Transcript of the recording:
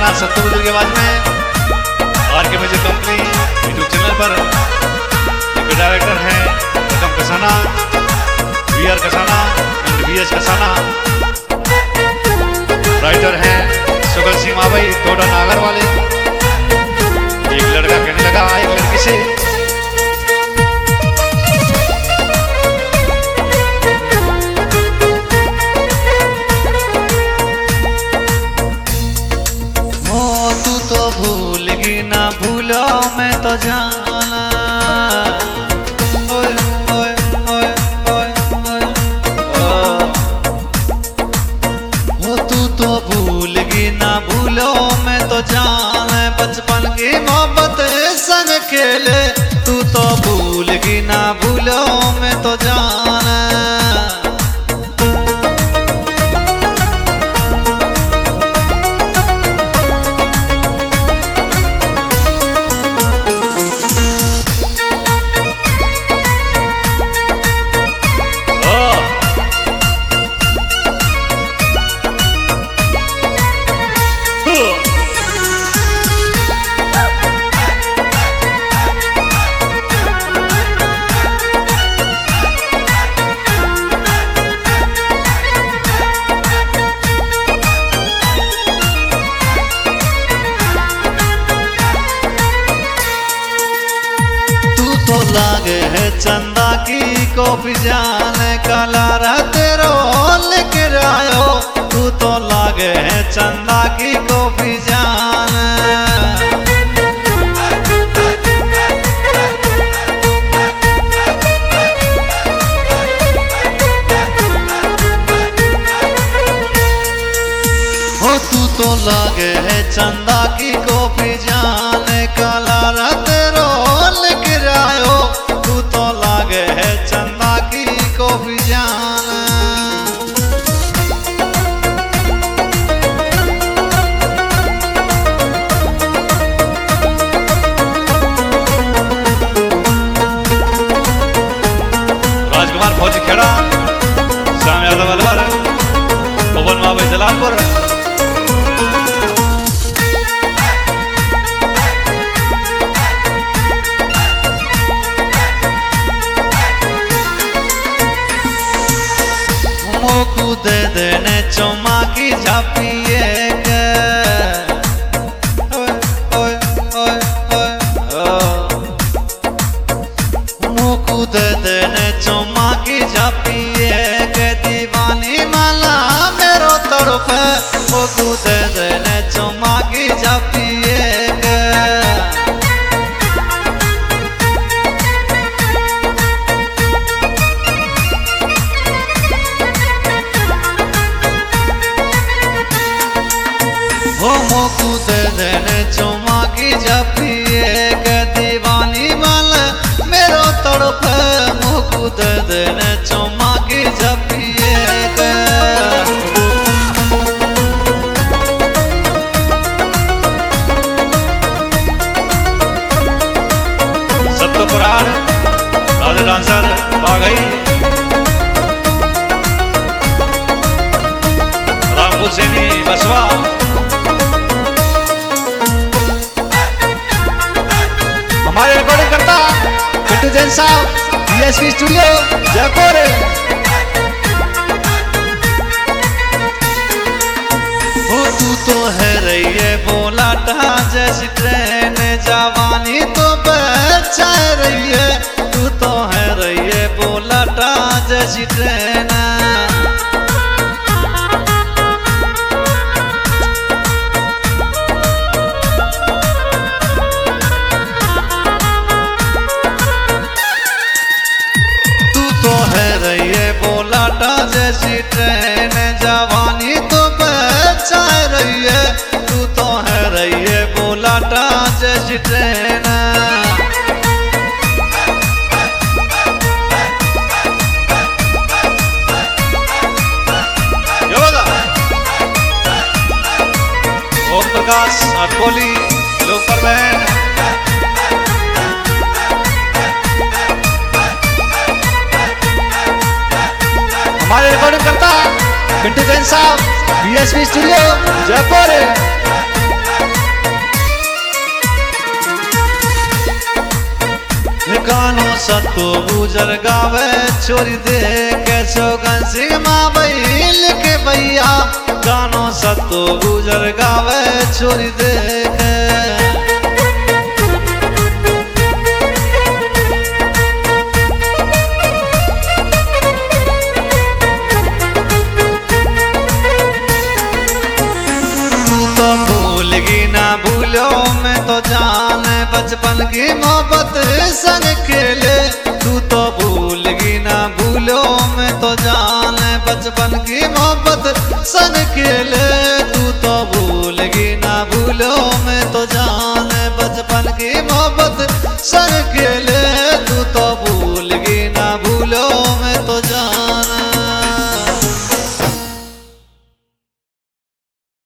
गाना सत्तू गुजर की आवाज में आर के म्यूजिक कंपनी यूट्यूब चैनल पर। इनके डायरेक्टर हैं Rakam Kasana, VR Kasana and VS Kasana. Writer हैं सुगल सिंह मावई टोडा नागर वाले। एक लड़का कहने लगा एक लड़की से, तू तो भूलगी ना भूलो मैं तो जाना। ओए ओए ओए ओए ओए ओ तू तो भूलगी ना भूलो मैं तो जाना। बचपन की मोहब्बत संग खेले तू तो भूलगी ना भूलो मैं तो जाना। तो लागे है चंदा की कॉफी जाने काला रहते रो लेकर आयो। तू तो लागे है चंदा की कॉफी जाने। हो तू तो लागे है चंदा की कॉफी जाने काला रहते रो लेकर आयो। तू तो लागे है चंदा की कॉफी जाने। राजकुमार फौजी खेड़ा, श्याम यादव अलवर, पवन मावई जलालपुर। मोकू दे देने चुमा की झापिए के। ओए ओए ओए मोकू दे देने चुमा की झापिए के। दीवानी माला मेरो तरफ है मोकू दे देने चुमा की झापिए के। हो मोकू दे देने चुमा की झपिए के। दीवानी माल मेरो तड़प मोकू दे देने चुमा की झपिए के। सत्तोपुरार राजा डांसर बाघई, रामपुर सैनी बसवा। हमारे रिकॉर्डिंग करता पिंटू जैन साहब, DSP स्टूडियो जयपुर। हो तू तो है रही है बोला टहा जैसी ट्रेन। जवानी तो बचा रही है तू तो है रही है बोला टहा जैसी ट्रेन। तो है रही है बोलाटा जैसी ट्रेन। जवानी तो बचा रही है तू तो है रही है बोलाटा जैसी ट्रेन। ओम प्रकाश अटकोली लोकल बैंड। हमारे रिकॉर्डिंग करता पिंटू जैन साहब, DSP स्टूडियो जयपुर। गानो सत्तो गुजर गावे छोरी दे के सौगन सिंह माँ बैल के भैया गानो सत्तो गुजर गावे छोरी दे के भूलो मैं तो जाने बचपन की मोहब्बत संग खेले तू तो भूलगी ना भूलो मैं तो जाने बचपन की मोहब्बत संग खेले तू तो भूलगी ना भूलो मैं